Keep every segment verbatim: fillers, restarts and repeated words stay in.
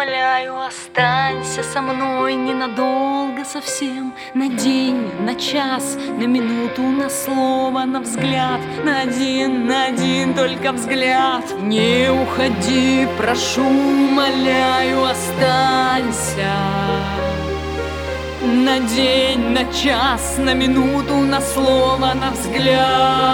умоляю, останься со мной ненадолго совсем. На день, на час, на минуту, на слово, на взгляд. На один, на один только взгляд. Не уходи, прошу, умоляю, останься. На день, на час, на минуту, на слово, на взгляд.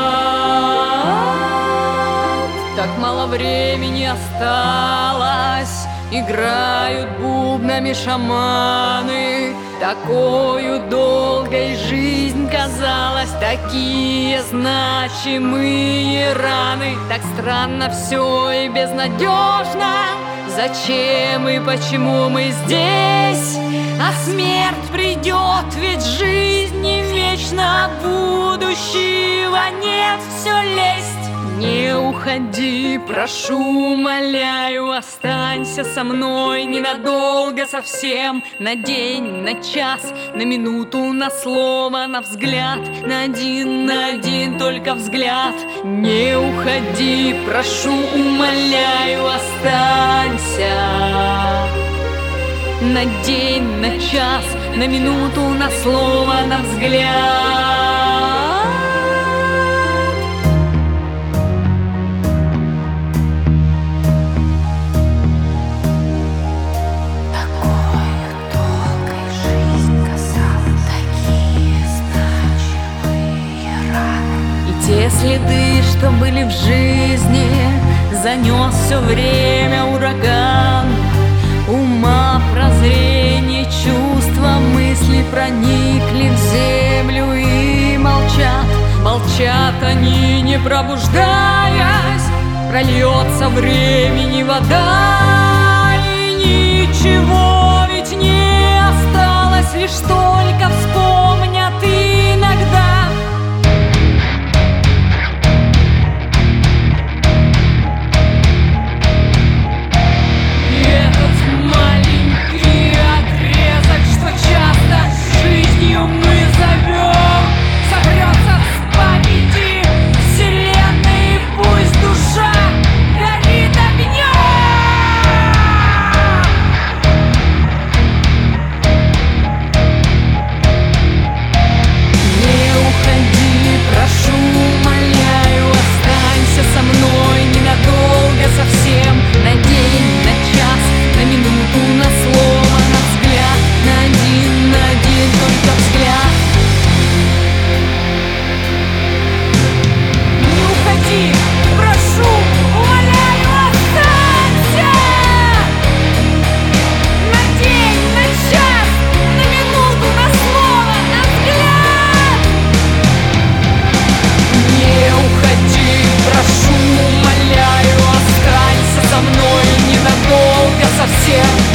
Так мало времени осталось, играют бубнами шаманы. Такою долгой жизнь казалась, такие значимые раны. Так странно все и безнадежно. Зачем и почему мы здесь? А смерть придет, ведь жизнь не вечна, будущего нет, все лезть. Не уходи, прошу, умоляю, останься со мной ненадолго совсем. На день, на час, на минуту, на слово, на взгляд. На один, на один только взгляд. Не уходи, прошу, умоляю, останься. На день, на час, на минуту, на слово, на взгляд. Те следы, что были в жизни, занес все время ураган. Ума, прозрение, чувства, мысли проникли в землю и молчат. Молчат они, не пробуждаясь, прольется времени вода. И ничего ведь не осталось, лишь только вспомнят иногда. Совсем